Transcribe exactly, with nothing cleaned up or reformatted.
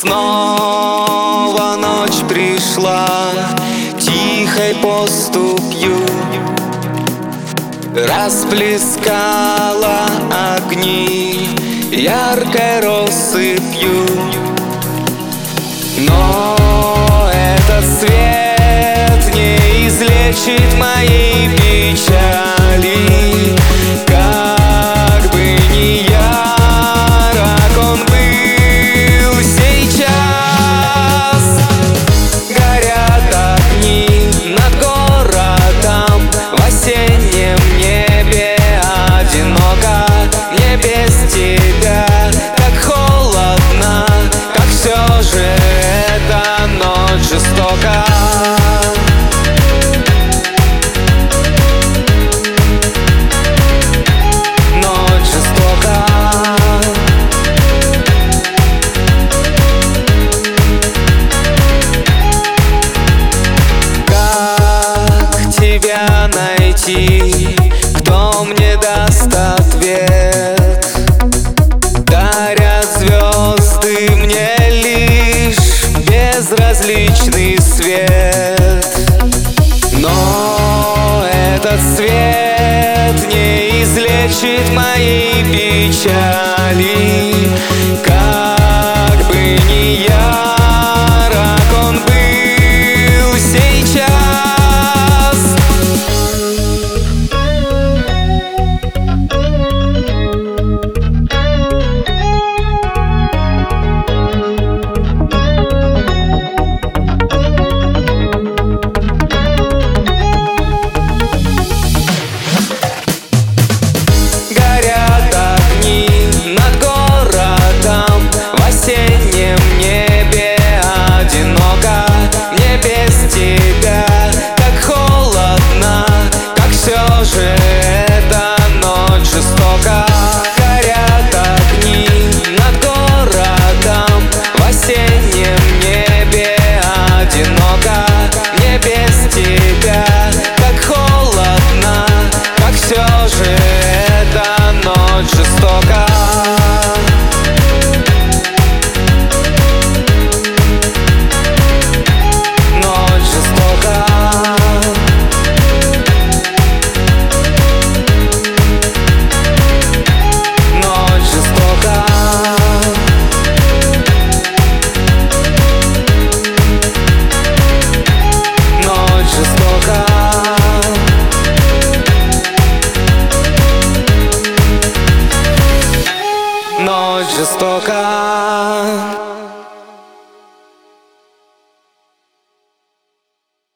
Снова ночь пришла тихой поступью, расплескала огни яркой россыпью. Но этот свет не излечит мои печали. Как бы ни ярок он был сейчас, горят огни над городом в осеннем небе. Одиноко мне без тебя, как холодно, как все же эта ночь жестока. Ночь жестока. Как тебя найти? Кто мне даст ответ? Дарят звезды мне лишь безразличный свет. Но этот свет не излечит мои печали. Как бы ни ярок он был сейчас. Горят огни над городом в осеннем небе. Одиноко мне без тебя, как холодно, как все же эта ночь жестока. Горят огни над городом в осеннем небе. Одиноко мне без тебя, как холодно, как все же эта ночь жестока. Ночь жестока. Ночь жестока. Ночь жестока. Ночь жестока.